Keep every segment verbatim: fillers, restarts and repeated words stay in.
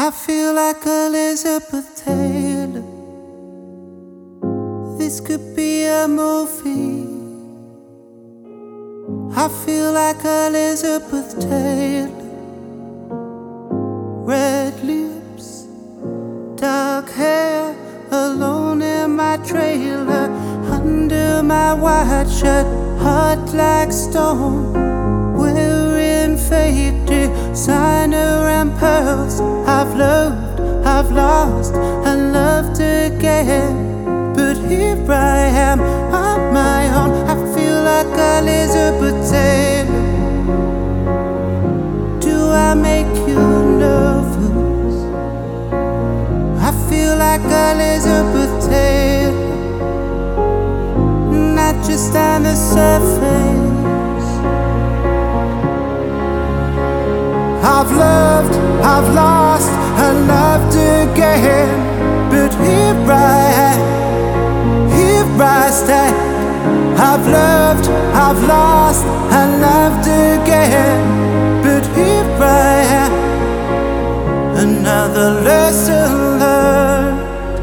I feel like Elizabeth Taylor. This could be a movie. I feel like Elizabeth Taylor. Red lips, dark hair, alone in my trailer, under my white shirt, hot like stone, wearing faded designer and pearls. I've loved, I've lost, and loved again, but here I am on my own. I feel like Elizabeth Taylor. Do I make you nervous? I feel like Elizabeth Taylor, not just on the surface. I've loved, I've lost, and loved again, but here I am, here I stand. I've loved, I've lost, and loved again, but here I am, another lesson learned.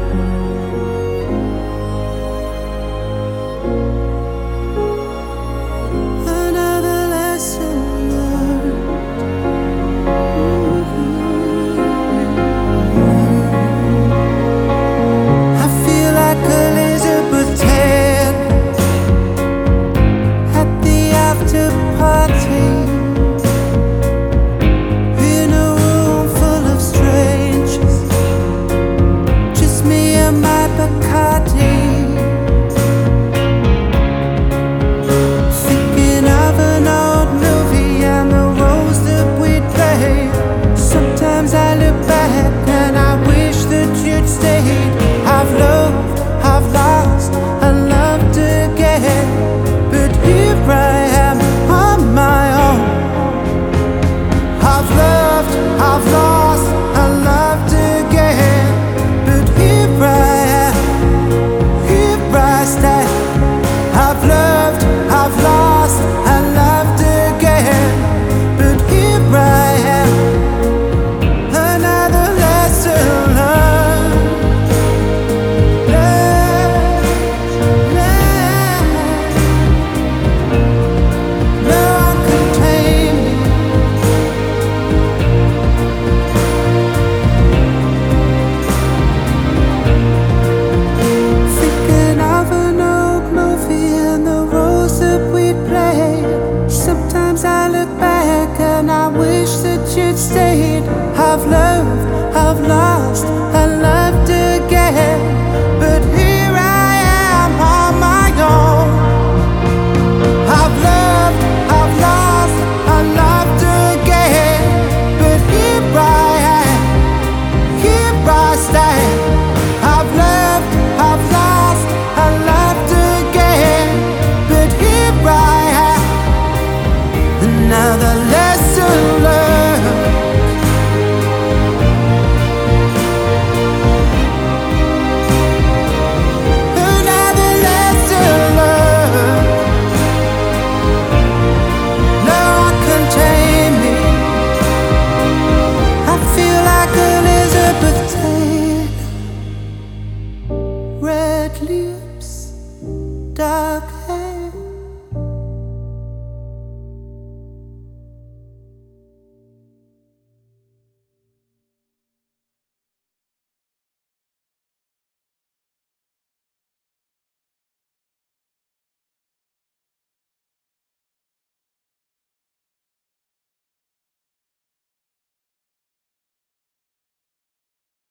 Another lesson learned. I feel like Elizabeth Taylor at the after party, in a room full of strangers, just me and my Bacardi, thinking of an old movie and the roles that we'd played. Sometimes I look back and I wish that you'd stayed. I've loved, I've lost, and loved again, but here I am on my own. I've loved, I've lost, and loved again, but here I am, here I stand. I've loved, I've lost, and loved again, but here I am, another lesson learned. Let, let, no one contain me. Thinking of an old movie and the roles that we'd played. Sometimes I look back and I wish that you'd stayed. I've loved, I've lost,